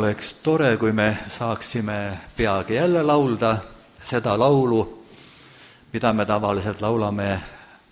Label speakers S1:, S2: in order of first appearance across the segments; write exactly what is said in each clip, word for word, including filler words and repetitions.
S1: oleks tore, kui me saaksime peagi jälle laulda seda laulu, mida me tavaliselt laulame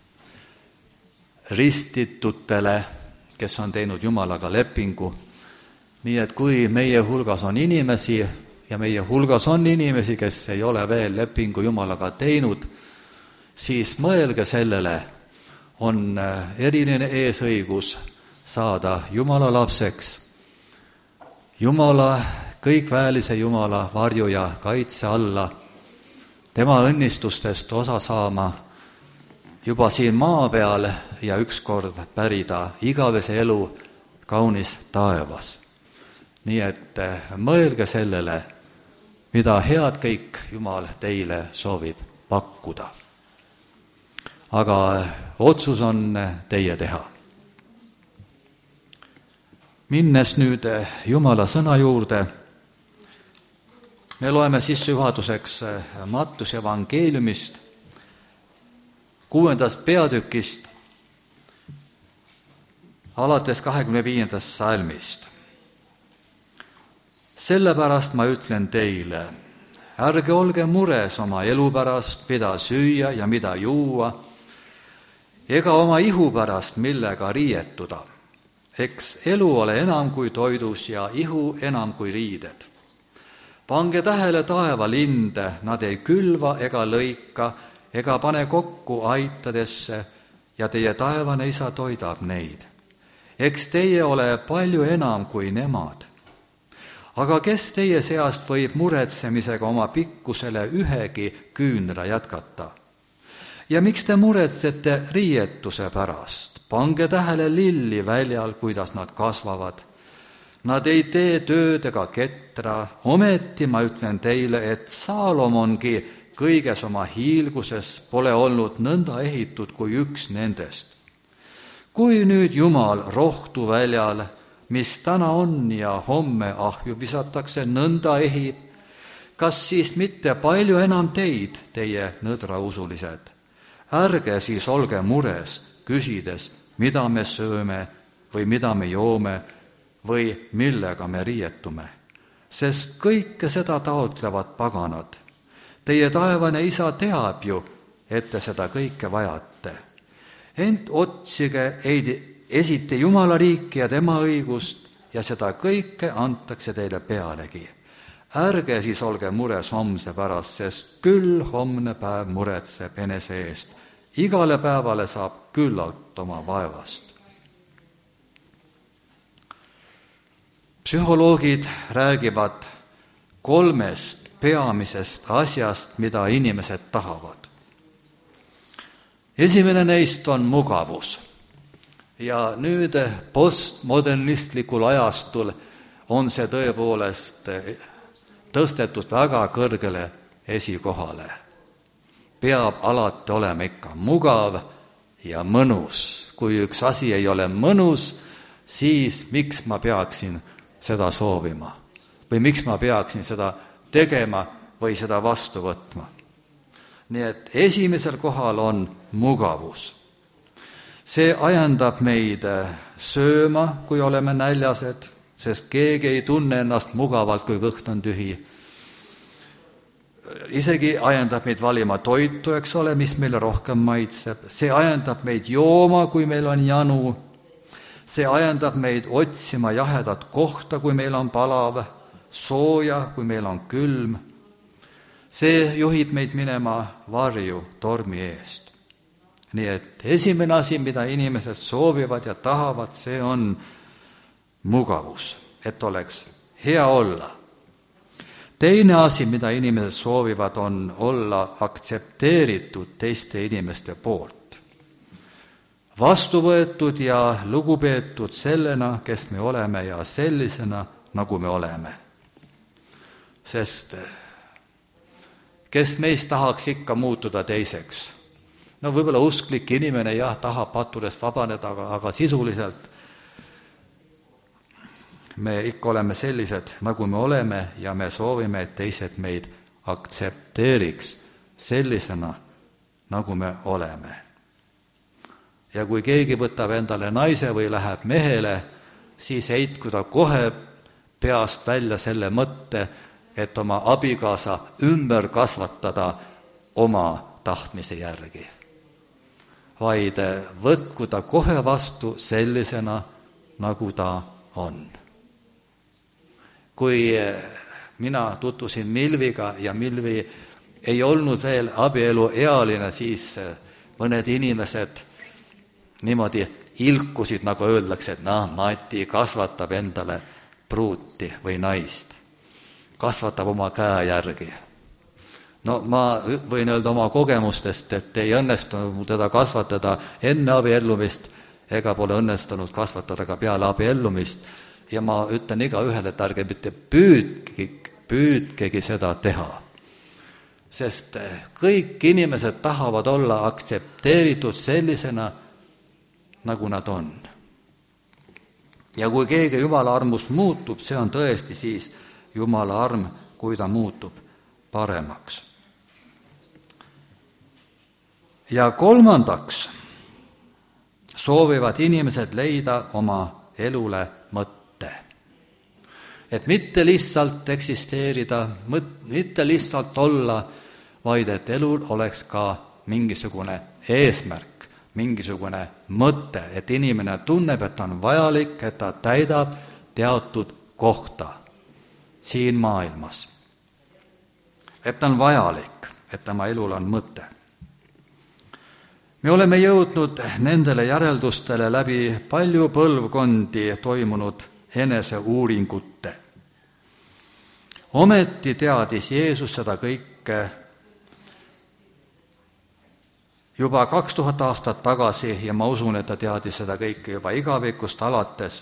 S1: ristitutele, kes on teinud Jumalaga lepingu. Nii et kui meie hulgas on inimesi ja meie hulgas on inimesi, kes ei ole veel lepingu Jumalaga teinud, siis mõelge sellele, on eriline eesõigus saada Jumala lapseks, Jumala, kõikväelise Jumala varju ja kaitse alla, tema õnnistustest osa saama juba siin maa peal ja ükskord pärida igavese elu kaunis taevas. Nii et mõelge sellele, mida head kõik Jumal teile soovib pakkuda. Aga otsus on teie teha. Minnes nüüd Jumala sõna juurde, me loeme sissejuhatuseks Mattuse evangeeliumist, kuuendast peatükist, alates kahekümne viiendast salmist. Sellepärast ma ütlen teile, ärge olge mures oma elu pärast, mida süüa ja mida juua, ega oma ihu pärast, millega riietuda. Eks elu ole enam kui toidus ja ihu enam kui riided. Pange tähele taevalinde, nad ei külva ega lõika, ega pane kokku aitadesse ja teie taevane isa toidab neid. Eks teie ole palju enam kui nemad. Aga kes teie seast võib muretsemisega oma pikkusele ühegi küünra jätkata? Ja miks te muretsete riietuse pärast? Pange tähele lilli väljal, kuidas nad kasvavad. Nad ei tee tööd ega ketra, ometi ma ütlen teile, et Saalomongi kõiges oma hiilguses pole olnud nõnda ehitud kui üks nendest. Kui nüüd Jumal rohtu väljal, mis täna on ja homme ahju visatakse, nõnda ehib, kas siis mitte palju enam teid, teie nõdrausulised? Ärge siis olge mures, küsides, mida me sööme või mida me joome või millega me riietume, sest kõike seda taotlevad paganad. Teie taevane isa teab ju, et te seda kõike vajate. Ent otsige esiti Jumala riiki ja tema õigust ja seda kõike antakse teile pealegi. Ärge siis olge mures homse pärast, sest küll homne päev muretseb enese eest. Igale päevale saab küllalt oma vaevast. Psühholoogid räägivad kolmest peamisest asjast, mida inimesed tahavad. Esimene neist on mugavus. Ja nüüd postmodernistlikul ajastul on see tõepoolest tõstetud väga kõrgele esikohale. Peab alati olema ikka mugav ja mõnus. Kui üks asi ei ole mõnus, siis miks ma peaksin seda soovima? Või miks ma peaksin seda tegema või seda vastu võtma? Nii et esimesel kohal on mugavus. See ajendab meid sööma, kui oleme näljased, sest keegi ei tunne ennast mugavalt, kui kõht on tühi. Isegi ajendab meid valima toitu, eks ole, mis meile rohkem maitseb. See ajendab meid jooma, kui meil on janu. See ajendab meid otsima jahedat kohta, kui meil on palav, sooja, kui meil on külm. See juhib meid minema varju tormi eest. Nii et esimene asi, mida inimesed soovivad ja tahavad, see on mugavus, et oleks hea olla. Teine asi, mida inimesed soovivad, on olla aktsepteeritud teiste inimeste poolt. Vastu võetud ja lugupeetud sellena, kes me oleme ja sellisena, nagu me oleme. Sest kes meist tahaks ikka muutuda teiseks? No võib-olla usklik inimene jah, tahab pattudest vabaneda, aga, aga sisuliselt me ikka oleme sellised, nagu me oleme ja me soovime, et teised meid aktsepteeriks sellisena, nagu me oleme. Ja kui keegi võtab endale naise või läheb mehele, siis heitku ta kohe peast välja selle mõtte, et oma abikaasa ümber kasvatada oma tahtmise järgi, vaid võtku ta kohe vastu sellisena, nagu ta on. Kui mina tutvusin Milviga ja Milvi ei olnud veel abielu ealine, siis mõned inimesed niimoodi ilkusid, nagu öeldakse, et noh, Mati kasvatab endale pruuti või naist, kasvatab oma käe järgi. No ma võin öelda oma kogemustest, et ei õnnestunud teda kasvatada enne abiellumist, ega pole õnnestunud kasvatada ka peale abiellumist, ja ma ütlen igaühele, et ärge mitte püüdke, püüdkegi seda teha. Sest kõik inimesed tahavad olla aktsepteeritud sellisena, nagu nad on. Ja kui keegi Jumala armust muutub, see on tõesti siis Jumala arm, kui ta muutub paremaks. Ja kolmandaks soovivad inimesed leida oma elule mõtte. Et mitte lihtsalt eksisteerida, mitte lihtsalt olla, vaid et elul oleks ka mingisugune eesmärk, mingisugune mõte, et inimene tunneb, et ta on vajalik, et ta täidab teatud kohta siin maailmas. Et ta on vajalik, et tema elul on mõte. Me oleme jõudnud nendele järeldustele läbi palju põlvkondi toimunud eneseuuringute. Ometi teadis Jeesus seda kõike juba kaks tuhat aastat tagasi ja ma usun, et ta teadis seda kõike juba igavikust alates.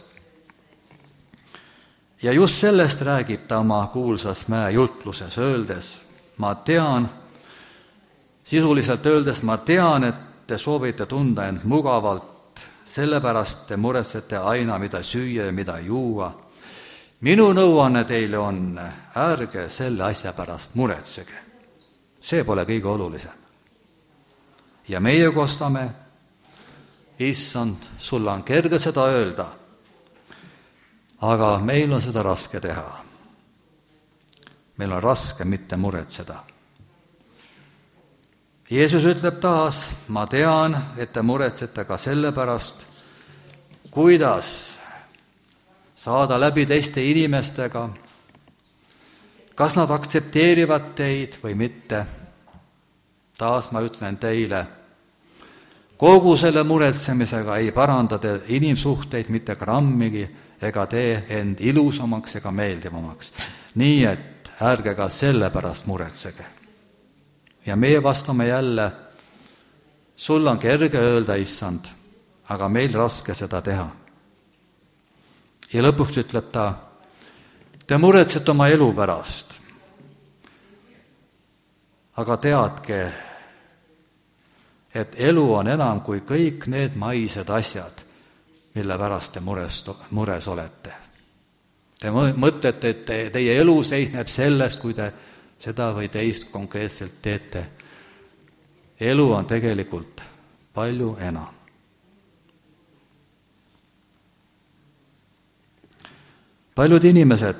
S1: Ja just sellest räägib ta oma kuulsas mäejutluses, öeldes, ma tean, sisuliselt öeldes, ma tean, et te soovite tunda end mugavalt, sellepärast te muretsete aina, mida süüa ja mida juua. Minu nõuanne teile on, ärge selle asja pärast muretsege. See pole kõige olulisem. Ja meie kostame, issand, sulle on kerge seda öelda, aga meil on seda raske teha. Meil on raske mitte muretseda. Jeesus ütleb taas, ma tean, et te muretsete ka selle pärast, kuidas saada läbi teiste inimestega, kas nad aktsepteerivad teid või mitte. Taas ma ütlen teile, kogu selle muretsemisega ei paranda te inimsuhteid mitte grammigi ega tee end ilusamaks ega meeldivamaks. Nii et ärge ka selle pärast muretsege. Ja meie vastame jälle, sul on kerge öelda, issand, aga meil raske seda teha. Ja lõpuks ütleb ta, te muretsete oma elu pärast, aga teadke, et elu on enam kui kõik need maised asjad, mille pärast te mures, mures olete. Te mõtlete, et te, teie elu seisneb selles, kui te seda või teist konkreetselt teete. Elu on tegelikult palju enam. Paljud inimesed,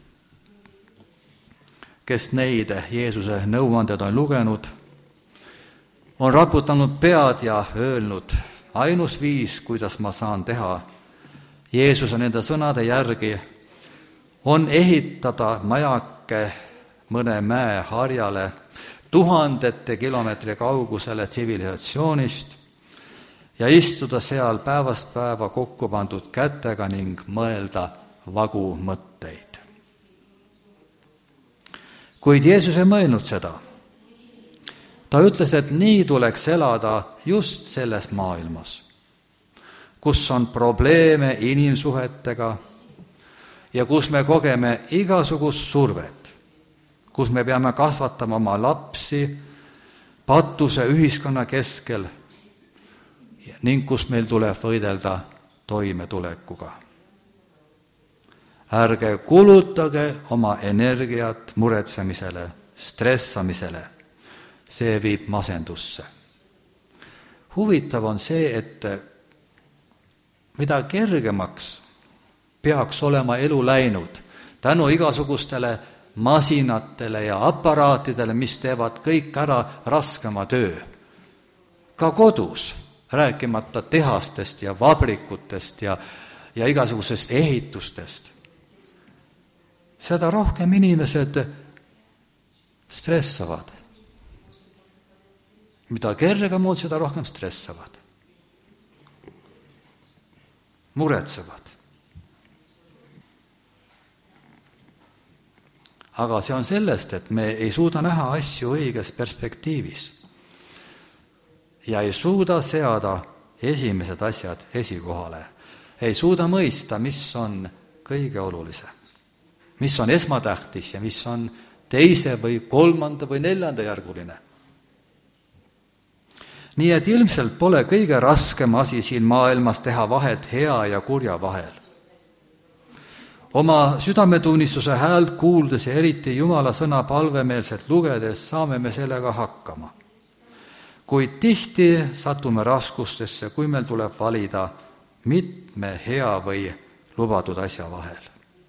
S1: kes neid Jeesuse nõuanded on lugenud, on raputanud pead ja öelnud, ainus viis, kuidas ma saan teha Jeesuse nende sõnade järgi, on ehitada majake mõne mäe harjale tuhandete kilomeetri kaugusele tsivilisatsioonist ja istuda seal päevast päeva kokku pandud kätega ning mõelda vagu mõtteid. Kuid Jeesus ei mõelnud seda. Ta ütles, et nii tuleks elada just selles maailmas, kus on probleeme inimsuhetega ja kus me kogeme igasugust survet, kus me peame kasvatama oma lapsi patuse ühiskonna keskel ning kus meil tuleb võidelda toimetulekuga. Ärge kulutage oma energiat muretsemisele, stressamisele. See viib masendusse. Huvitav on see, et mida kergemaks peaks olema elu läinud, tänu igasugustele masinatele ja aparaatidele, mis teevad kõik ära raskema töö. Ka kodus, rääkimata tehastest ja vabrikutest ja, ja igasugusest ehitustest. Seda rohkem inimesed stressavad. Mida kergem on, seda rohkem stressavad. Muretsevad. Aga see on sellest, et me ei suuda näha asju õiges perspektiivis ja ei suuda seada esimesed asjad esikohale. Ei suuda mõista, mis on kõige olulisem, mis on esmatähtis ja mis on teise või kolmanda või neljanda järguline. Nii et ilmselt pole kõige raskem asi siin maailmas teha vahet hea ja kurja vahel. Oma südametunnistuse häält kuuldes ja eriti Jumala sõna palvemeelselt lugedes saame me sellega hakkama. Kuid tihti satume raskustesse, kui meil tuleb valida mitme hea või lubatud asja vahel.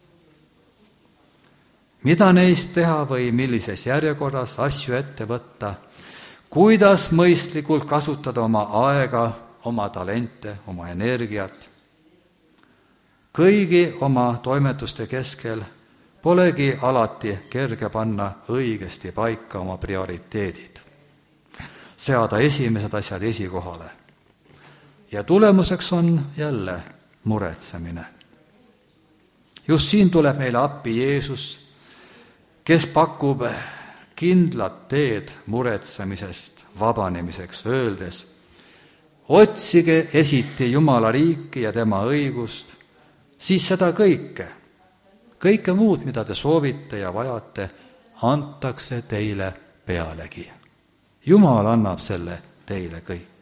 S1: Mida neist teha või millises järjekorras asju ette võtta, kuidas mõistlikult kasutada oma aega, oma talente, oma energiat. Kõigi oma toimetuste keskel polegi alati kerge panna õigesti paika oma prioriteedid, seada esimesed asjad esikohale. Ja tulemuseks on jälle muretsemine. Just siin tuleb meile appi Jeesus, kes pakub kindlat teed muretsemisest vabanemiseks, öeldes: otsige esiti Jumala riiki ja tema õigust, siis seda kõike, kõike muud, mida te soovite ja vajate, antakse teile pealegi. Jumal annab selle teile kõik.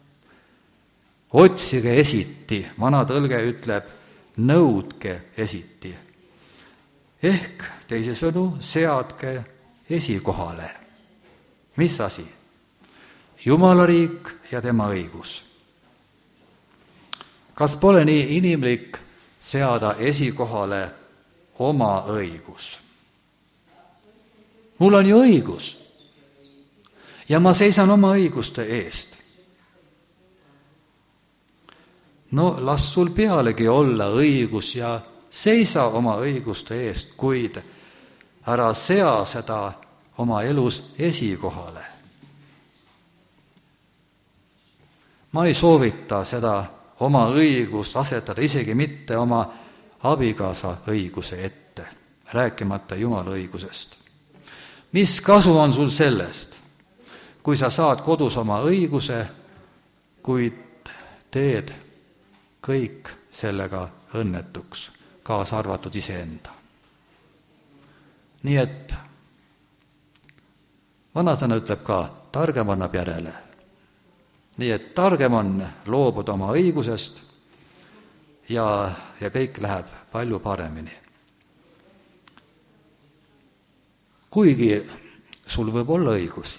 S1: Otsige esiti, vana tõlge ütleb, nõudke esiti. Ehk teisisõnu, seadke esikohale. Mis asi? Jumala riik ja tema õigus. Kas pole nii inimlik seada esikohale oma õigus? Mul on ju õigus ja ma seisan oma õiguste eest. No las sul pealegi olla õigus ja seisa oma õiguste eest, kuid ära sea seda oma elus esikohale. Ma ei soovita seda oma õigust asetada isegi mitte oma abikaasa õiguse ette, rääkimata Jumala õigusest. Mis kasu on sul sellest, kui sa saad kodus oma õiguse, kuid teed kõik sellega õnnetuks, kaasa arvatud iseenda. Nii et vanasõna ütleb ka, targem annab järele. Nii et targem on loobuda oma õigusest ja, ja kõik läheb palju paremini. Kuigi sul võib olla õigus.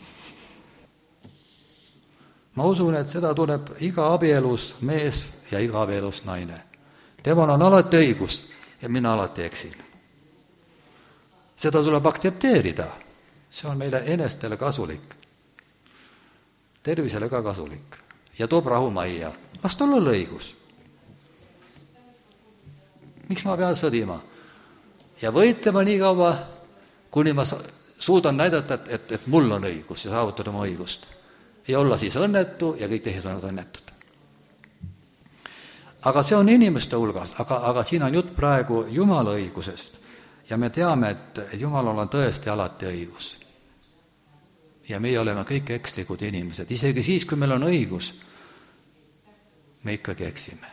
S1: Ma usun, et seda tuleb iga abielus mees ja iga abielus naine. Temal on alati õigus ja mina alati eksin. Seda tuleb aktsepteerida. See on meile enestele kasulik. Tervisele ka kasulik. Ja toob rahumajja. Las tal olla õigus. Miks ma pean sõdima? Ja võitlema nii kaua, kuni ma suudan näidata, et, et, et mul on õigus ja saavutada oma õigust. Ja olla siis õnnetu ja kõik teised on õnnetud. Aga see on inimeste hulgas, aga, aga siin on jutt praegu Jumala õigusest. Ja me teame, et Jumalal on tõesti alati õigus. Ja meie oleme kõik ekslikud inimesed. Isegi siis, kui meil on õigus, me ikkagi eksime.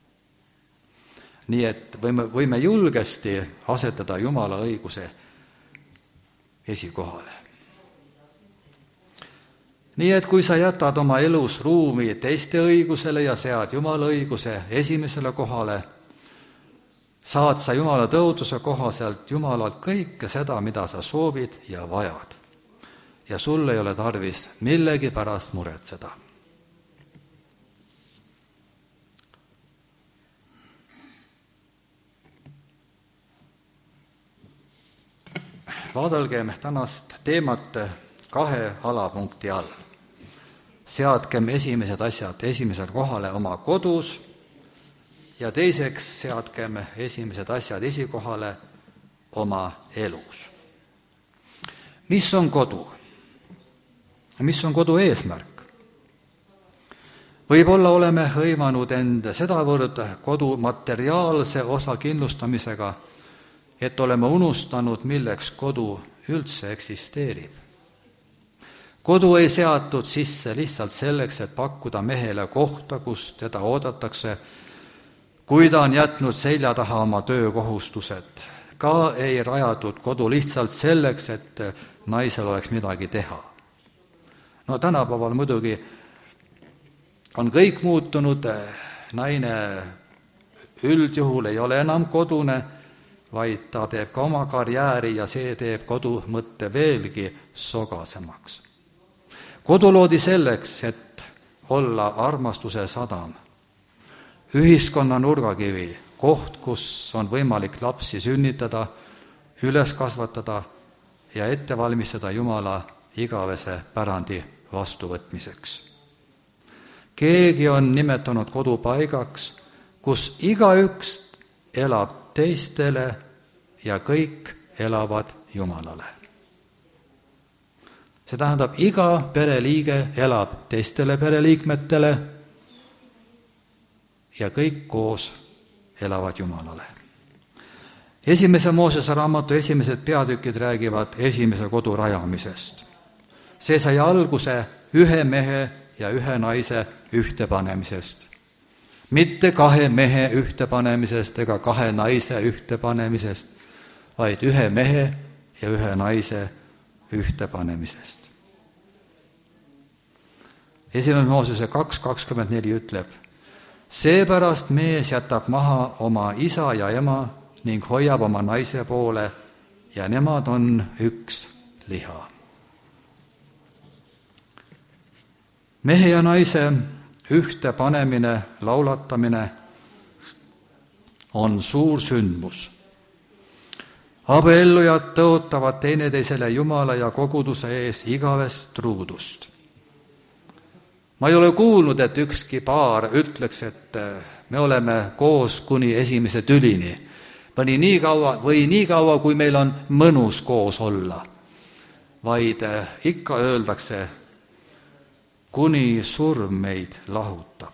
S1: Nii et võime, võime julgesti asetada Jumala õiguse esikohale. Nii et kui sa jätad oma elus ruumi teiste õigusele ja sead Jumala õiguse esimesele kohale, saad sa Jumala tõotuse kohaselt Jumalalt kõike seda, mida sa soovid ja vajad. Ja sul ei ole tarvis millegi pärast muretseda. vaadelgem tänast teemat kahe alapunkti all. Seadkem esimesed asjad esimesel kohale oma kodus ja teiseks seadkem esimesed asjad esikohale oma elus. Mis on kodu? Mis on kodu eesmärk? Võib-olla oleme hõivanud end sedavõrd kodu materiaalse osa kindlustamisega, et oleme unustanud, milleks kodu üldse eksisteerib. Kodu ei seatud sisse lihtsalt selleks, et pakkuda mehele kohta, kus teda oodatakse, kui ta on jätnud selja taha oma töökohustused. Ka ei rajatud kodu lihtsalt selleks, et naisel oleks midagi teha. No tänapäeval muidugi on kõik muutunud, naine üldjuhul ei ole enam kodune, vaid ta teeb ka oma karjääri ja see teeb kodu mõtte veelgi sogasemaks. Kodu loodi selleks, et olla armastuse sadam, ühiskonna nurgakivi, koht, kus on võimalik lapsi sünnitada, üles kasvatada ja ette valmistada Jumala igavese pärandi vastuvõtmiseks. Keegi on nimetanud kodu paigaks, kus igaüks elab teistele ja kõik elavad Jumalale. See tähendab, iga pereliige elab teistele pereliikmetele ja kõik koos elavad Jumalale. Esimese Moosese raamatu esimesed peatükid räägivad esimese kodu rajamisest. See sai alguse ühe mehe ja ühe naise ühtepanemisest. Mitte kahe mehe ühtepanemisest ega kahe naise ühtepanemisest, vaid ühe mehe ja ühe naise ühtepanemisest. Esimene Moosese kaks kakskümmend neli ütleb, seepärast mees jätab maha oma isa ja ema ning hoiab oma naise poole ja nemad on üks liha. Mehe ja naise ühte panemine, laulatamine on suur sündmus. Abiellujad tõotavad teineteisele Jumala ja koguduse ees igavest truudust. Ma ei ole kuulnud, et ükski paar ütleks, et me oleme koos kuni esimese tülini või nii kaua, või nii kaua, kui meil on mõnus koos olla, vaid ikka öeldakse, kuni surm meid lahutab.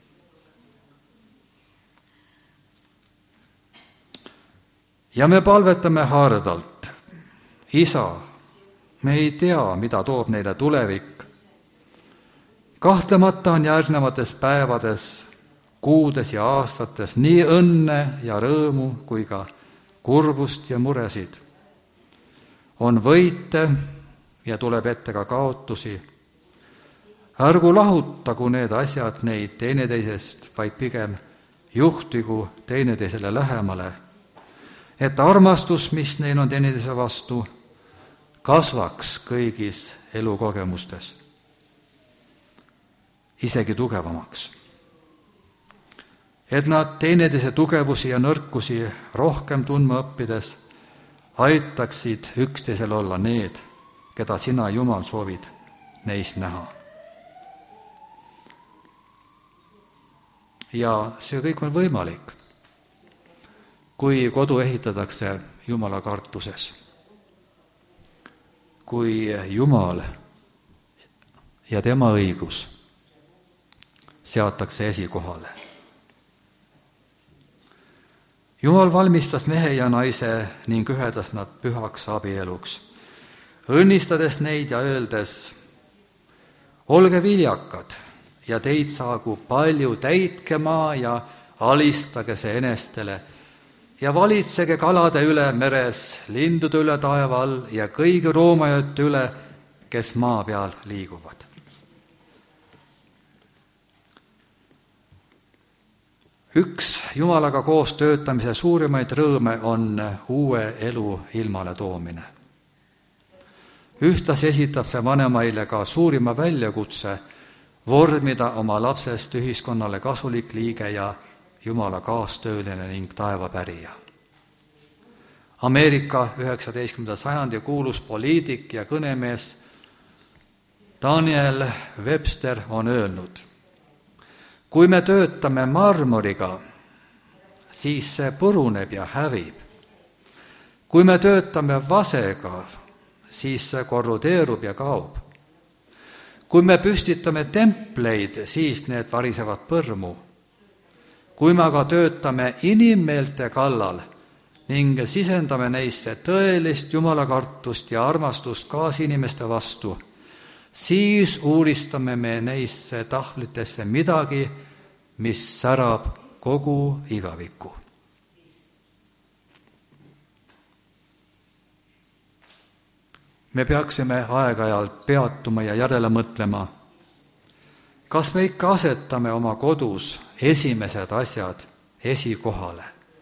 S1: Ja me palvetame hardalt, isa, me ei tea, mida toob neile tulevik. Kahtlemata on järgnevates päevades, kuudes ja aastates nii õnne ja rõõmu kui ka kurbust ja muresid. On võite ja tuleb ette ka kaotusi. Ärgu lahutagu need asjad neid teineteisest, vaid pigem juhtigu teineteisele lähemale, et armastus, mis neil on teineteise vastu, kasvaks kõigis elukogemustes, isegi tugevamaks. Et nad teineteise tugevusi ja nõrkusi rohkem tundma õppides aitaksid üksteisel olla need, keda sina, Jumal, soovid neist näha. Ja see kõik on võimalik, kui kodu ehitatakse Jumala kartuses. Kui Jumal ja tema õigus seatakse esikohale. Jumal valmistas mehe ja naise ning ühedas nad pühaks abieluks, õnnistades neid ja öeldes, olge viljakad ja teid saagu palju, täitke maa ja alistage see enestele ja valitsege kalade üle meres, lindude üle taeva all ja kõigi roomajate üle, kes maa peal liiguvad. Üks Jumalaga koos töötamise suurimaid rõõme on uue elu ilmale toomine. Ühtlasi esitab see vanemaile ka suurima väljakutse vormida oma lapsest ühiskonnale kasulik liige ja Jumala kaastööline ning taevapärija. Ameerika üheksateistkümnenda sajandi kuulus poliitik ja kõnemees Daniel Webster on öelnud: kui me töötame marmoriga, siis see puruneb ja hävib. kui me töötame vasega, siis see korrudeerub ja kaob. kui me püstitame templeid, siis need varisevad põrmu. kui me aga töötame inimmeelte kallal ning sisendame neisse tõelist jumalakartust ja armastust kaasinimeste vastu, siis uuristame me neisse tahvlitesse midagi, mis särab kogu igaviku. Me peaksime aeg-ajalt peatuma ja järele mõtlema, kas me ikka asetame oma kodus esimesed asjad esikohale.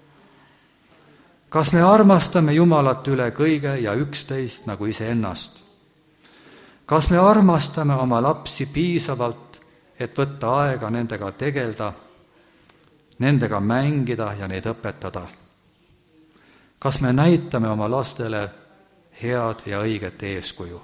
S1: Kas me armastame Jumalat üle kõige ja üksteist nagu iseennast? Kas me armastame oma lapsi piisavalt, et võtta aega nendega tegelda, nendega mängida ja neid õpetada? Kas me näitame oma lastele head ja õiget eeskuju?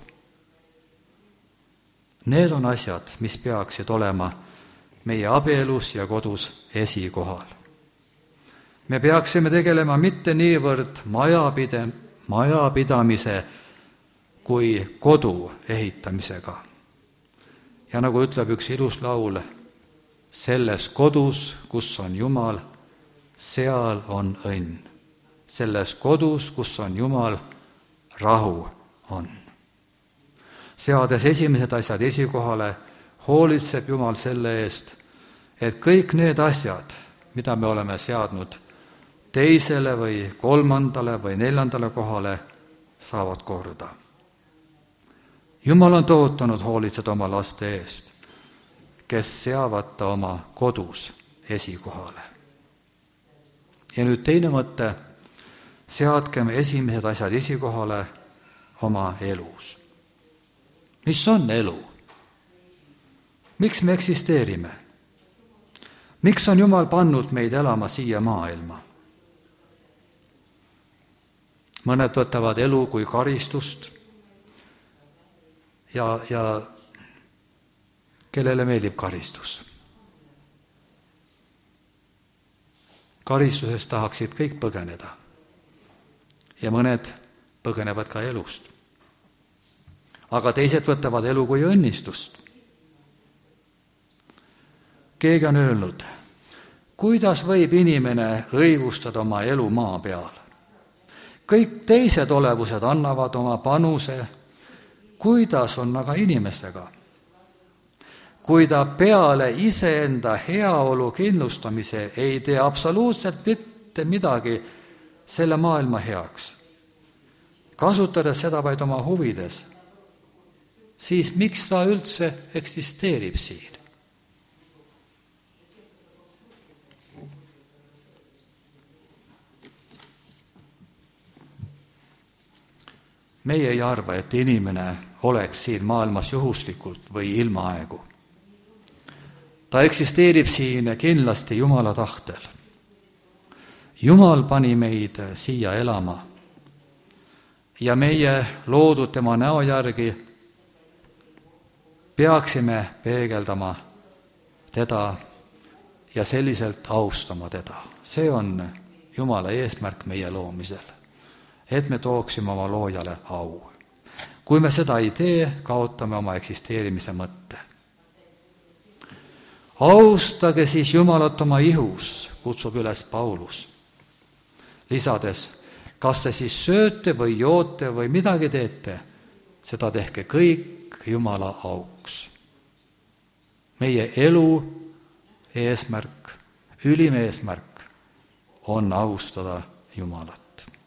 S1: Need on asjad, mis peaksid olema meie abielus ja kodus esikohal. Me peaksime tegelema mitte niivõrd majapide, majapidamise kui kodu ehitamisega. Ja nagu ütleb üks ilus laul, selles kodus, kus on Jumal, seal on õnn. Selles kodus, kus on Jumal, rahu on. Seades esimesed asjad esikohale, hoolitseb Jumal selle eest, et kõik need asjad, mida me oleme seadnud teisele või kolmandale või neljandale kohale, saavad korda. Jumal on tootanud hoolitseda oma laste eest, kes seavad ta oma kodus esikohale. Ja nüüd teine mõte, seadkem esimesed asjad esikohale oma elus. Mis on elu? Miks me eksisteerime? Miks on Jumal pannud meid elama siia maailma? Mõned võtavad elu kui karistust ja, ja kellele meeldib karistus. Karistusest tahaksid kõik põgeneda ja mõned põgenevad ka elust. Aga teised võtavad elu kui õnnistust. Keegi on öelnud, kuidas võib inimene õigustada oma elu maa peal? Kõik teised olevused annavad oma panuse, kuidas on aga inimestega? Kui ta peale iseenda heaolu kindlustamise ei tee absoluutselt mitte midagi selle maailma heaks, kasutades seda vaid oma huvides, siis miks ta üldse eksisteerib siin? Meie ei arva, et inimene oleks siin maailmas juhuslikult või ilmaaegu. Ta eksisteerib siin kindlasti Jumala tahtel. Jumal pani meid siia elama ja meie loodud tema näo järgi peaksime peegeldama teda ja selliselt austama teda. See on Jumala eesmärk meie loomisel, et me tooksime oma loojale au. Kui me seda ei tee, kaotame oma eksisteerimise mõtte. Austage siis Jumalat oma ihus, kutsub üles Paulus, lisades, kas te siis sööte või joote või midagi teete, seda tehke kõik Jumala auks. Meie elu eesmärk, ülim eesmärk on austada Jumalat.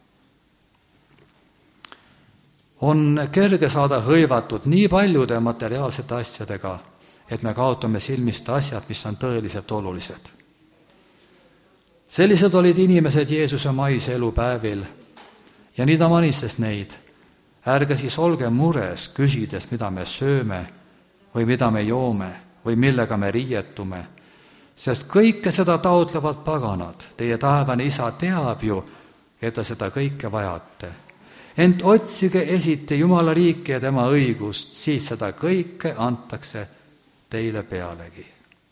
S1: On kerge saada hõivatud nii paljude materiaalsete asjadega, et me kaotame silmist asjad, mis on tõeliselt olulised. Sellised olid inimesed Jeesuse maise elupäevil ja nii ta manistas neid. Ärge siis olge mures, küsides, mida me sööme või mida me joome või millega me riietume, sest kõike seda taotlevad paganad. Teie taevane isa teab ju, et te seda kõike vajate. Ent otsige esiti Jumala riiki ja tema õigust, siis seda kõike antakse teile pealegi.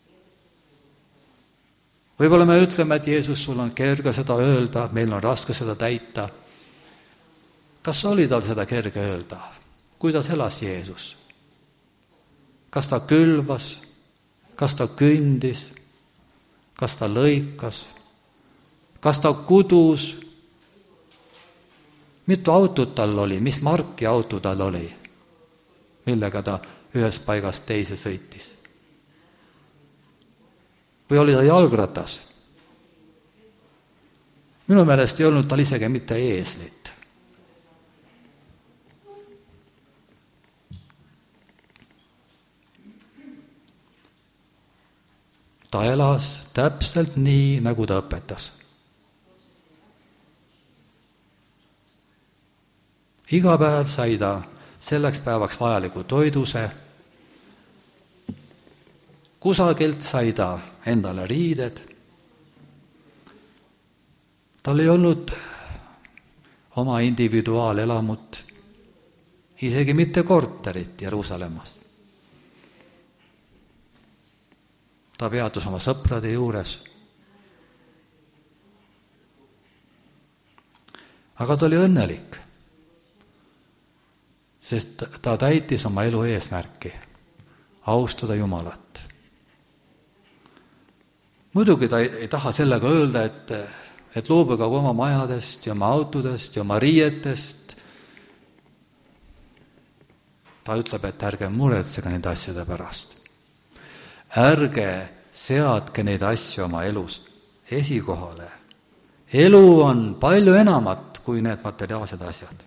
S1: Võib-olla me ütleme, et Jeesus, sul on kerge seda öelda, meil on raske seda täita. Kas oli tal seda kerge öelda? Kuidas elas Jeesus? Kas ta külvas? Kas ta kündis? Kas ta lõikas? Kas ta kudus? Mitu autot tal oli? Mis marki auto tal oli? Millega ta ühest paigast teise sõitis? Või oli ta jalgratas? Minu meelest ei olnud tal isegi mitte eeslit. Ta elas täpselt nii, nagu ta õpetas. Iga päev sai ta selleks päevaks vajaliku toiduse. Kusagilt sai ta endale riided. Tal ei olnud oma individuaalelamut, isegi mitte korterit Jeruusalemmas. Ta peatus oma sõprade juures. Aga ta oli õnnelik, sest ta täitis oma elu eesmärki, austada Jumalat. Muidugi ta ei, ei taha sellega öelda, et, et loobuge oma majadest ja oma autodest ja oma riietest. Ta ütleb, et ärge muretsege nende asjade pärast. Ärge seadke neid asju oma elus esikohale. Elu on palju enamat kui need materiaalsed asjad.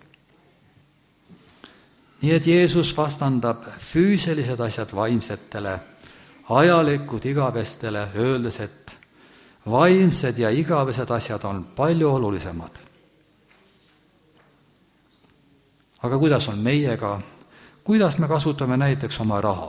S1: Nii et Jeesus vastandab füüsilised asjad vaimsetele, ajalikud igavestele, öeldes, et vaimsed ja igavesed asjad on palju olulisemad. Aga kuidas on meiega? Kuidas me kasutame näiteks oma raha?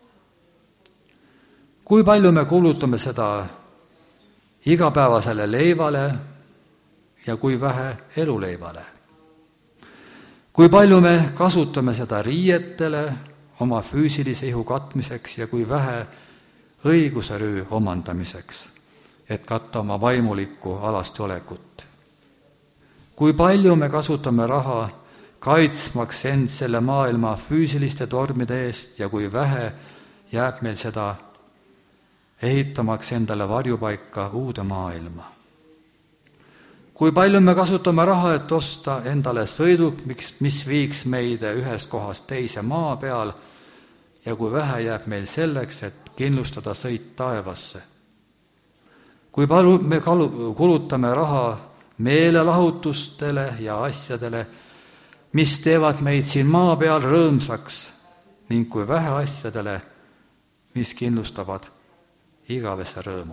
S1: Kui palju me kulutame seda igapäevasele leivale ja kui vähe eluleivale? Kui palju me kasutame seda riietele oma füüsilise ihu katmiseks ja kui vähe õigusrüü omandamiseks, et katta oma vaimulikku alast olekut? Kui palju me kasutame raha kaitsmaks end selle maailma füüsiliste tormide eest ja kui vähe jääb meil seda ehitamaks endale varjupaika uude maailma? Kui palju me kasutame raha, et osta endale sõiduk, mis viiks meid ühest kohast teise maa peal ja kui vähe jääb meil selleks, et kindlustada sõit taevasse? Kui palju me kulutame raha meelelahutustele ja asjadele, mis teevad meid siin maa peal rõõmsaks ning kui vähe asjadele, mis kindlustavad igavese rõõmu?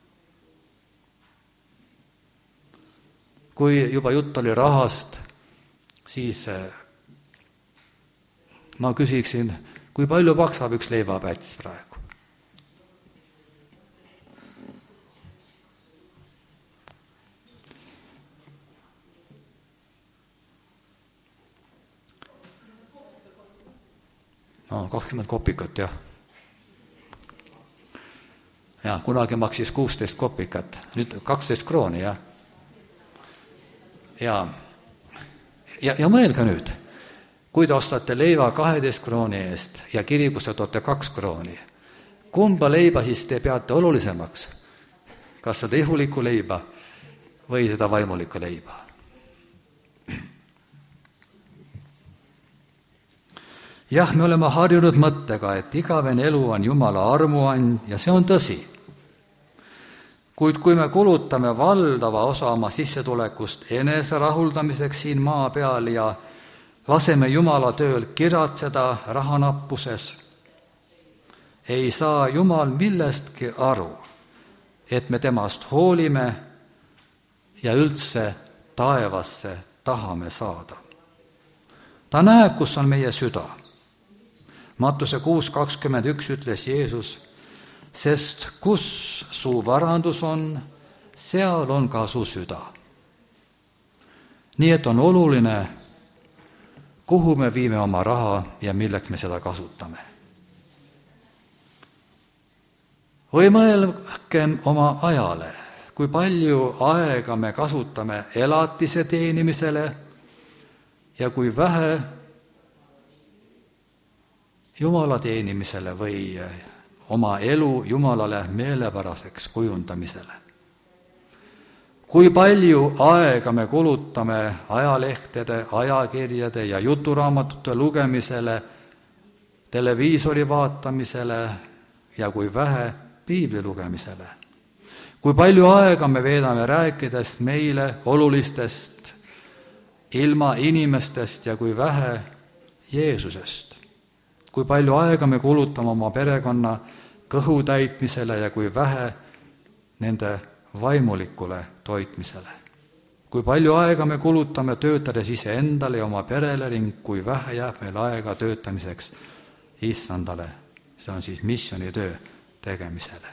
S1: Kui juba jutt oli rahast, siis ma küsiksin, kui palju maksab üks leivapäts praegu? No, kakskümmend kopikat, jah. Ja, kunagi maksis kuusteist kopikat, nüüd kaksteist krooni, jah. Ja, ja, ja mõelge nüüd, kui te ostate leiva kaheteist krooni eest ja kirikusse toote kaks krooni, kumba leiba siis te peate olulisemaks? Kas seda ihulikku leiba või seda vaimulikku leiba? Jah, me oleme harjunud mõttega, et igavene elu on Jumala armuand ja see on tõsi. Kuid kui me kulutame valdava osa oma sissetulekust enese rahuldamiseks siin maa peal ja laseme Jumala tööl kiratseda rahanappuses, ei saa Jumal millestki aru, et me temast hoolime ja üldse taevasse tahame saada. Ta näeb, kus on meie süda. Mattuse kuus kakskümmend üks ütles Jeesus, sest kus su varandus on, seal on ka su süda. nii et on oluline, kuhu me viime oma raha ja milleks me seda kasutame. Või mõelgem oma ajale, kui palju aega me kasutame elatise teenimisele ja kui vähe Jumala teenimisele või oma elu Jumalale meelepäraseks kujundamisele. Kui palju aega me kulutame ajalehtede, ajakirjade ja juturaamatute lugemisele, televiisori vaatamisele ja kui vähe piibli lugemisele. Kui palju aega me veedame rääkides meile olulistest ilma inimestest ja kui vähe Jeesusest. Kui palju aega me kulutame oma perekonna kõhu täitmisele ja kui vähe nende vaimulikule toitmisele. Kui palju aega me kulutame töötades iseendale ja oma perele ning kui vähe jääb meil aega töötamiseks issandale, see on siis missioonitöö tegemisele.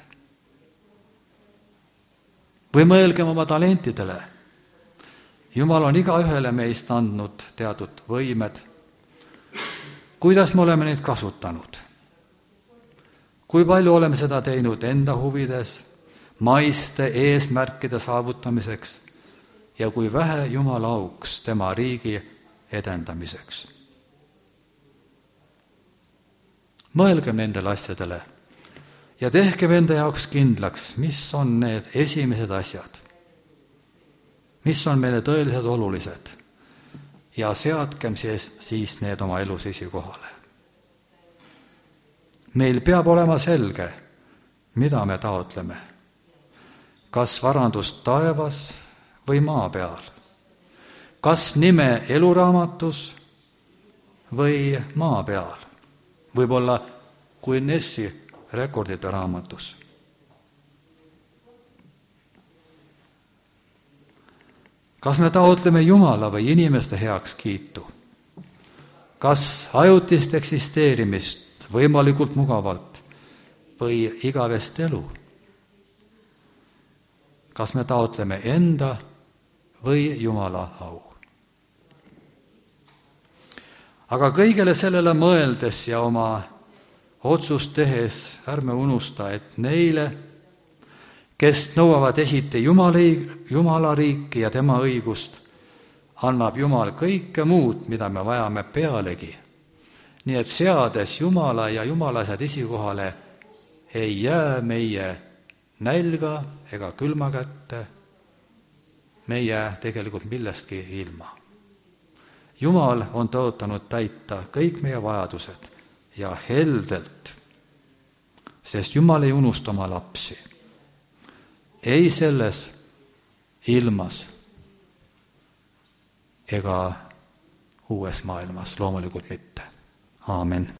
S1: Või mõelgem oma talentidele. Jumal on igaühele meist andnud teatud võimed. Kuidas me oleme neid kasutanud? Kui palju oleme seda teinud enda huvides, maiste eesmärkide saavutamiseks ja kui vähe Jumala auks tema riigi edendamiseks? Mõelgem nendele asjadele ja tehkem enda jaoks kindlaks, mis on need esimesed asjad, mis on meile tõeliselt olulised ja seadkem siis, siis need oma elus esikohale. Meil peab olema selge, mida me taotleme. Kas varandust taevas või maa peal? Kas nime eluraamatus või maa peal? Võib-olla Guinnessi rekordite raamatus. Kas me taotleme Jumala või inimeste heaks kiitu? Kas ajutist eksisteerimist võimalikult mugavalt või igavest elu? Kas me taotleme enda või Jumala au? Aga kõigele sellele mõeldes ja oma otsust tehes ärme unusta, et neile, kes nõuavad esiti Jumala riiki ja tema õigust, annab Jumal kõike muud, mida me vajame pealegi. Nii et seades Jumala ja Jumala asjad esikohale ei jää meie nälga ega külma kätte, me ei jää tegelikult millestki ilma. Jumal on tõotanud täita kõik meie vajadused ja heldelt, sest Jumal ei unusta oma lapsi. Ei selles ilmas ega uues maailmas, loomulikult mitte. Aamen.